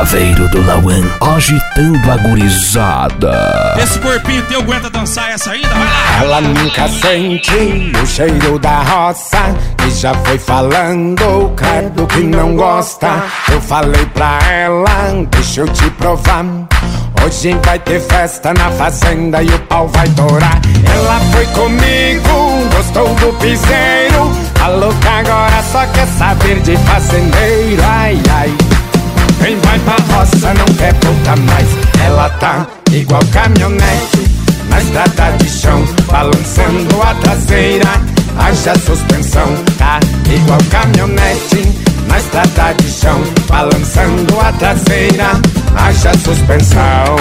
Chaveiro do Lauan, agitando a gurizada. Esse corpinho teu aguenta dançar essa ainda? Vai lá! Ela nunca sente o cheiro da roça e já foi falando, credo que não gosta. Eu falei pra ela, deixa eu te provar, hoje vai ter festa na fazenda e o pau vai torar. Ela foi comigo, gostou do piseiro, falou que agora só quer saber de fazendeiro. Ai, ai, quem vai pra roça não quer voltar mais. Ela tá igual caminhonete na estrada de chão, balançando a traseira, haja suspensão. Tá igual caminhonete na estrada de chão, balançando a traseira, haja suspensão.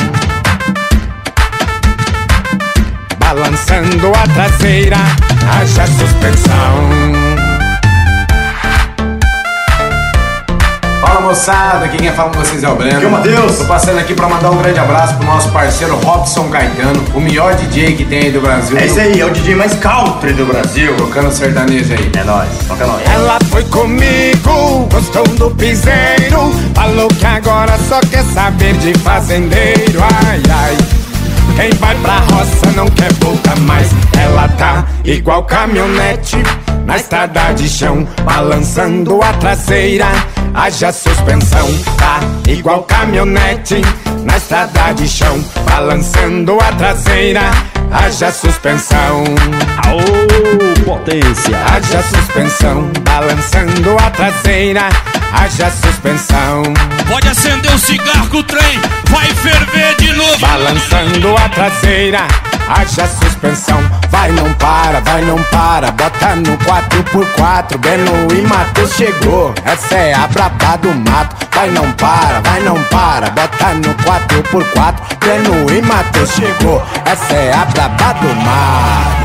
Balançando a traseira, haja suspensão. Fala moçada, aqui quem fala com vocês é o Breno. Aqui é o Matheus. Tô passando aqui pra mandar um grande abraço pro nosso parceiro Robson Caetano, o melhor DJ que tem aí do Brasil. É isso aí, é o DJ mais country do Brasil. Tocando sertanejo aí. É nóis, toca nós. Ela foi comigo, gostou do piseiro, falou que agora só quer saber de fazendeiro. Ai, ai, quem vai pra roça não quer voltar mais. Ela tá igual caminhonete na estrada de chão, balançando a traseira, haja suspensão. Tá igual caminhonete na estrada de chão, balançando a traseira, haja suspensão. Aô, potência! Haja suspensão, balançando a traseira, haja suspensão. Pode acender o cigarro que o trem vai ferver de novo. Balançando a traseira, haja suspensão. Vai não para, bota no 4x4. Breno e Matheus chegou, essa é a braba do mato. Vai não para, bota no 4x4. Breno e Matheus chegou, essa é a braba do mato.